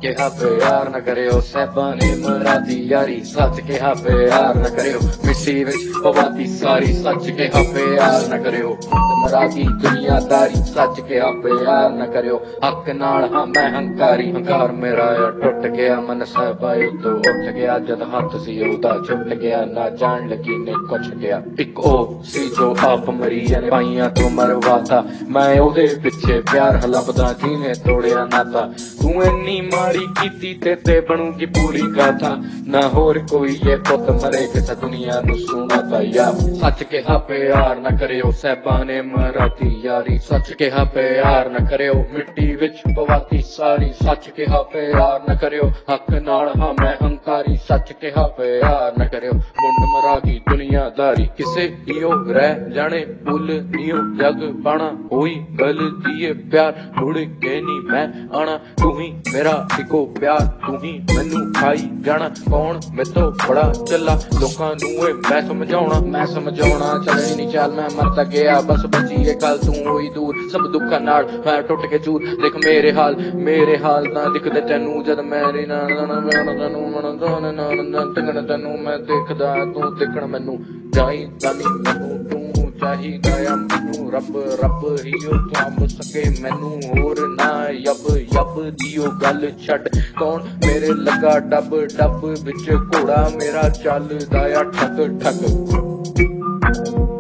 ਕਿਹਾ ਪਿਆਰ ਨਾ ਕਰਿਓ ਸਾਹਿਬਾਂ ਨੇ ਮਰਾਦੀ ਯਾਰੀ ਸੱਚ ਕਿਹਾ ਪਿਆਰ ਨਾ ਕਰਿਓ ਮਿੱਟੀ ਵਿੱਚ ਪਵਾਤੀ ਸਾਰੀ ਸੱਚ ਕਿਹਾ ਪਿਆਰ ਨਾ ਕਰਿਓ ਮਰਾਦੀ ਦੁਨੀਆਦਾਰੀ ਸੱਚ ਕਿਹਾ ਪਿਆਰ ਨਾ ਕਰਿਓ ਹੱਕ ਨਾਲ ਹਾਂ ਮੈਂ ਹੰਕਾਰੀ ਹੰਕਾਰ ਮੇਰਾ ਟੁੱਟ ਗਿਆ ਮਨ ਸਾਹਿਬਾ ਉਦੋਂ ਉੱਠ ਗਿਆ ਜਦ ਹੱਥ ਸੀ ਉਹਦਾ ਛੁੱਟ ਗਿਆ ਨਾ ਜਾਣ ਲੱਗੀ ਨੇ ਕੁਛ ਗਿਆ ਇੱਕ ਉਹ ਸੀ ਜੋ ਆਪ ਮਰੀ ਨੇ ਪਾਈਆਂ ਤੋਂ ਮਰਵਾਤਾ ਮੈਂ ਉਹਦੇ ਪਿੱਛੇ ਪਿਆਰ ਲੱਭਦਾ ਜਿਹਨੇ ਤੋੜਿਆ ਨਾਤਾ ਤੂੰ ਇੰਨੀ ਮਾੜੀ ਕੀਤੀ ਤੇ ਬਣੂਗੀ ਪੂਰੀ ਗਾਥਾ ਨਾ ਹੋਰ ਕੋਈ ਇਹ ਪੁੱਤ ਮਰੇ ਕਿਸੇ ਦੁਨੀਆ ਨੂੰ ਸੁਣਾਤਾ ਯਾਰ ਸੱਚ ਕਿਹਾ ਪਿਆਰ ਨਾ ਕਰਿਓ ਸਾਹਿਬਾਂ ਨੇ ਮਰਾਤੀ ਯਾਰੀ ਸੱਚ ਕਿਹਾ ਪਿਆਰ ਨਾ ਕਰਿਓ ਮਿੱਟੀ ਵਿੱਚ ਪਵਾਤੀ ਸਾਰੀ ਸੱਚ ਕਿਹਾ ਪਿਆਰ ਨਾ ਕਰਿਓ ਹੱਕ ਨਾਲ ਹਾਂ ਮੈਂ ਹੰਕਾਰੀ ਸੱਚ ਕਿਹਾ ਪਿਆਰ ਨਾ ਕਰਿਓ ਮੁੰਡ ਮਰਾਗੀ ਦੁਨੀਆਦਾਰੀ ਕਿਸੇ ਈਓ ਰਹਿ ਜਾਣੇ ਭੁੱਲ ਨੀਓ ਜਗ ਪਾਣਾ ਹੋਈ ਗਲਤੀ ਏ ਪਿਆਰ ਮੁੜ ਕੇ ਨਹੀਂ ਮੈਂ ਆਣਾ ਤੂੰ ਹੀ ਮੇਰਾ ਇੱਕੋ ਪਿਆਰ ਤੂੰ ਹੀ ਮੈਨੂੰ ਖਾਈ ਜਾਣਾ ਕੌਣ ਮੈਥੋਂ ਬੜਾ ਚੱਲਾ ਲੋਕਾਂ ਨੂੰ ਇਹ ਮੈਂ ਸਮਝਾਉਣਾ ਚਲੇ ਨਹੀਂ ਚੱਲ ਮੈਂ ਮਰਦਾ ਗਿਆ ਬਸ ਬਚੀ ਇਹ ਗੱਲ ਤੂੰ ਹੋਈ ਦੂਰ ਸਭ ਦੁੱਖਾਂ ਨਾਲ ਮੈਂ ਟੁੱਟ ਕੇ ਚੂਰ ਦੇਖ ਮੇਰੇ ਹਾਲ ਨਾ ਦਿਖਦੇ ਤੈਨੂੰ ਜਦ ਮੇਰੀ ਤੈਨੂੰ ਮੈਂ ਦੇਖਦਾ ਤੂੰ ਦੇਖਣ ਮੈਨੂੰ ਜਾਈ ਤਾਨੀ ਮੈਨੂੰ ਤੂੰ ਚਾਹੀਦਾ ਆ ਮੈਨੂੰ ਰੱਬ ਹੀ ਉਹ ਥੰਮ ਸਕੇ ਮੈਨੂੰ ਹੋਰ ਨਾ ਯੱਬ ਦੀ ਉਹ ਗੱਲ ਛੱਡ ਕੌਣ ਮੇਰੇ ਲੱਗਾ ਡੱਬ ਵਿੱਚ ਘੋੜਾ ਮੇਰਾ ਚੱਲਦਾ ਆ ਠੱਕ ਠੱਕ